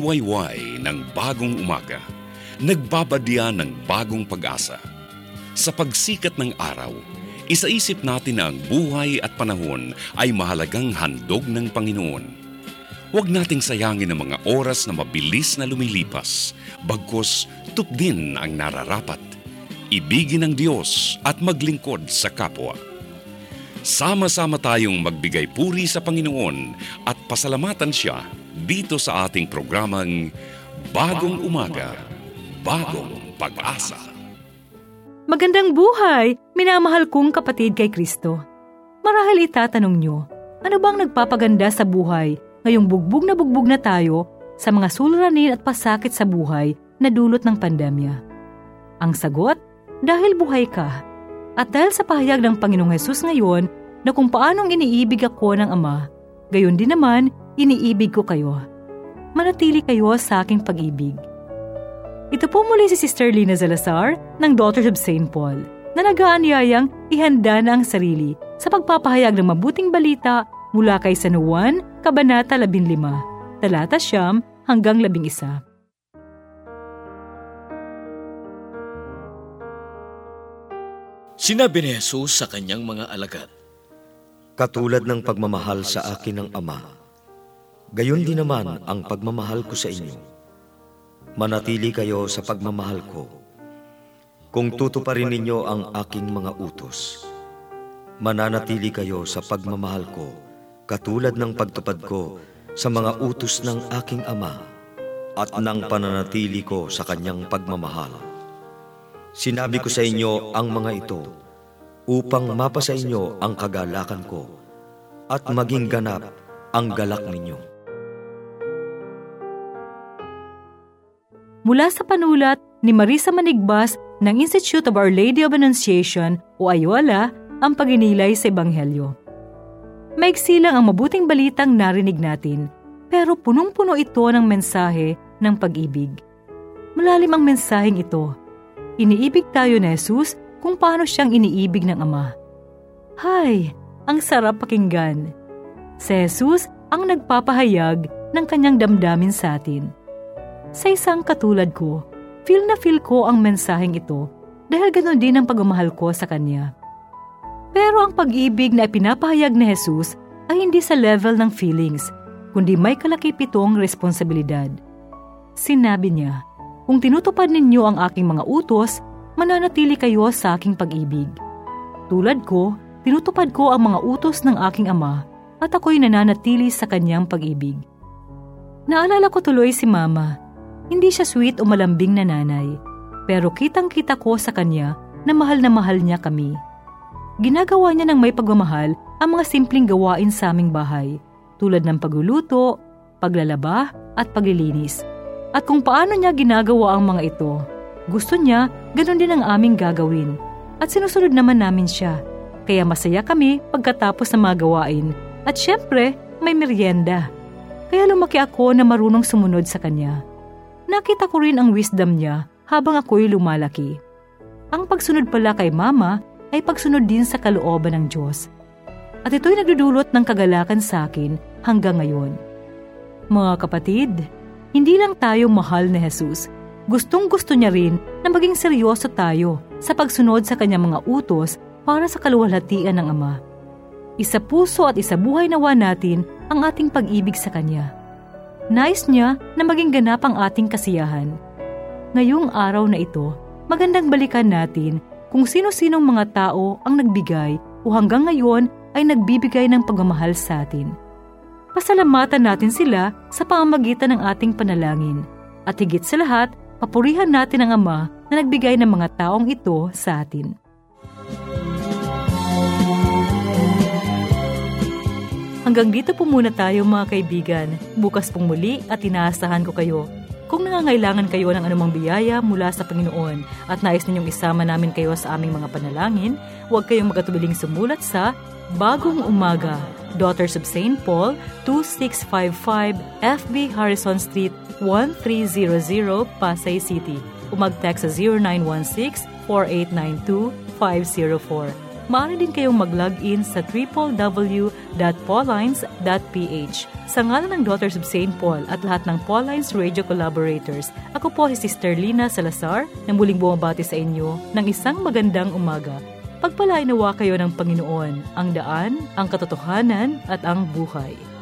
nagwawayway ng bagong umaga, nagbabadya ng bagong pag-asa. Sa pagsikat ng araw, isaisip natin na ang buhay at panahon ay mahalagang handog ng Panginoon. Huwag nating sayangin ang mga oras na mabilis na lumilipas, bagkus tupdin ang nararapat. Ibigin ang Diyos at maglingkod sa kapwa. Sama-sama tayong magbigay puri sa Panginoon at pasalamatan Siya dito sa ating programang Bagong Umaga, Bagong Pag-asa. Magandang buhay, minamahal kong kapatid kay Kristo. Marahil itatanong nyo, ano bang nagpapaganda sa buhay ngayong bugbog na tayo sa mga suliranin at pasakit sa buhay na dulot ng pandemya? Ang sagot, dahil buhay ka. At dahil sa pahayag ng Panginoong Hesus ngayon na kung paanong iniibig ako ng Ama, gayon din naman iniibig ko kayo. Manatili kayo sa aking pag-ibig. Ito po muli si Sister Lina Salazar ng Daughters of St. Paul na nag-aanyayang ihanda na ang sarili sa pagpapahayag ng mabuting balita mula kay San Juan, Kabanata 15, talata 9 hanggang 11. Sinabi ni Jesus sa kanyang mga alagad, "Katulad ng pagmamahal sa akin ng Ama, gayon din naman ang pagmamahal ko sa inyo. Manatili kayo sa pagmamahal ko. Kung tutuparin ninyo ang aking mga utos, mananatili kayo sa pagmamahal ko, katulad ng pagtupad ko sa mga utos ng aking Ama at ng pananatili ko sa kanyang pagmamahal. Sinabi ko sa inyo ang mga ito upang mapasa inyo ang kagalakan ko at maging ganap ang galak ninyo." Mula sa panulat ni Marisa Manigbas ng Institute of Our Lady of Annunciation o Ayala, ang paginilay sa Ebanghelyo. Maiksi lang ang mabuting balitang narinig natin, pero punong-puno ito ng mensahe ng pag-ibig. Malalim ang mensaheng ito. Iniibig tayo ni Jesus kung paano siyang iniibig ng Ama. Hay, ang sarap pakinggan. Si Jesus ang nagpapahayag ng kanyang damdamin sa atin. Sa isang katulad ko, feel na feel ko ang mensaheng ito dahil ganoon din ang pagmamahal ko sa Kanya. Pero ang pag-ibig na ipinapahayag ni Jesus ay hindi sa level ng feelings, kundi may kalakip-itong responsibilidad. Sinabi niya, "Kung tinutupad ninyo ang aking mga utos, mananatili kayo sa aking pag-ibig. Tulad ko, tinutupad ko ang mga utos ng aking Ama at ako'y nananatili sa kanyang pag-ibig." Naalala ko tuloy si Mama. Hindi siya sweet o malambing na nanay, pero kitang-kita ko sa kanya na mahal niya kami. Ginagawa niya ng may pagmamahal ang mga simpleng gawain sa aming bahay, tulad ng pagluluto, paglalaba at paglilinis. At kung paano niya ginagawa ang mga ito, gusto niya ganun din ang aming gagawin. At sinusunod naman namin siya. Kaya masaya kami pagkatapos ng mga gawain. At syempre, may merienda. Kaya lumaki ako na marunong sumunod sa kanya. Nakita ko rin ang wisdom niya habang ako'y lumalaki. Ang pagsunod pala kay Mama ay pagsunod din sa kalooban ng Diyos. At ito'y nagdudulot ng kagalakan sa akin hanggang ngayon. Mga kapatid, hindi lang tayo mahal ni Jesus. Gustong-gusto niya rin na maging seryoso tayo sa pagsunod sa kanyang mga utos para sa kaluwalhatian ng Ama. Isa puso at isa buhay nawa natin ang ating pag-ibig sa Kanya. Nais niya na maging ganap ang ating kasiyahan. Ngayong araw na ito, magandang balikan natin kung sino-sinong mga tao ang nagbigay o hanggang ngayon ay nagbibigay ng pagmamahal sa atin. Pasalamatan natin sila sa pamamagitan ng ating panalangin. At higit sa lahat, papurihan natin ang Ama na nagbigay ng mga taong ito sa atin. Hanggang dito po muna tayo mga kaibigan. Bukas pong muli at inaasahan ko kayo. Kung nangangailangan kayo ng anumang biyaya mula sa Panginoon at nais ninyong isama namin kayo sa aming mga panalangin, huwag kayong magatubiling sumulat sa Bagong Umaga, Daughters of St. Paul, 2655 FB Harrison Street, 1300 Pasay City. O mag-text sa 0916-4892-504. maaari din kayong mag-log in sa www.paulines.ph. Sa ngalan ng Daughters of St. Paul at lahat ng Paulines Radio Collaborators, ako po si Sister Lina Salazar na muling bumabati sa inyo ng isang magandang umaga. Pagpalain nawa kayo ng Panginoon, ang daan, ang katotohanan at ang buhay.